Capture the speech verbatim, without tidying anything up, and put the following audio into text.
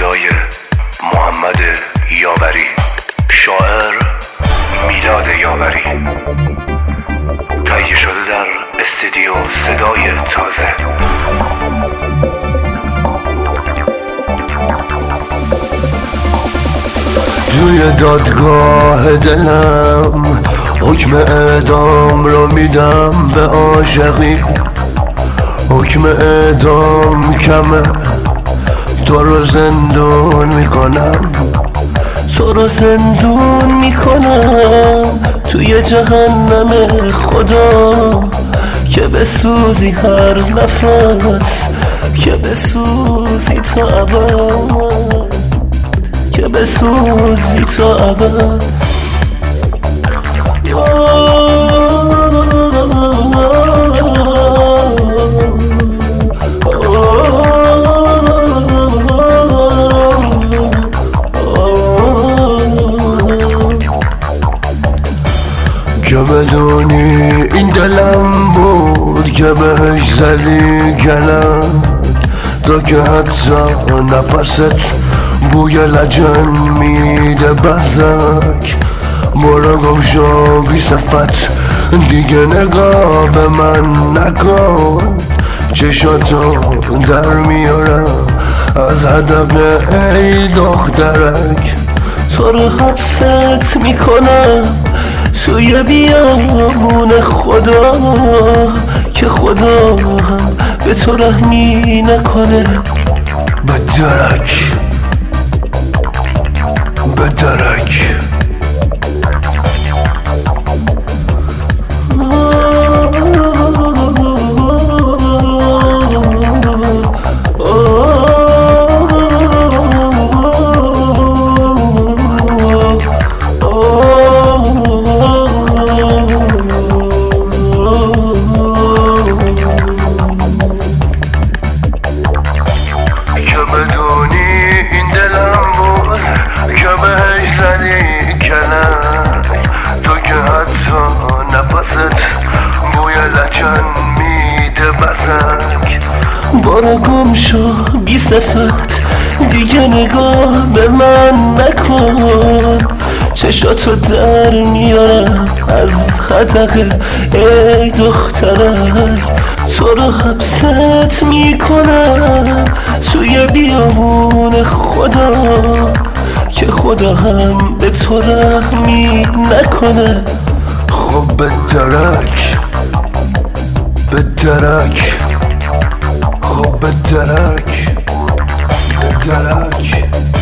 صدای محمد یاوری، شاعر میلاد یاوری، تهیه شده در استودیو صدای تازه. توی دادگاه دلم حکم اعدام رو میدم به عاشقی. حکم اعدام کمه، تو رو زندون میکنم، تو رو زندون میکنم توی جهنم خدا، که بسوزی هر نفس، که بسوزی تا ابد، که بسوزی تا ابد. که بدونی این دلم بود که بهش زدی گلم، تا که حتی نفست بوی لجن میده بزک. برو گم شو بی صفت، دیگه نگاه به من نکن، چشاتو در میارم از هدف ای دخترک. تو رو حبست میکنم توی بیابون خدا، که خدا هم به تو رحمی نکنه. به درک، به درک. برو گم شو بی صفت، دیگه نگاه به من نکن، چشاتو در میارم از خطق ای دخترک. تو رو حبست میکنم توی بیابون خدا، که خدا هم به تو رحمی نکنه. خب به درک، به درک، خب به درک، به درک.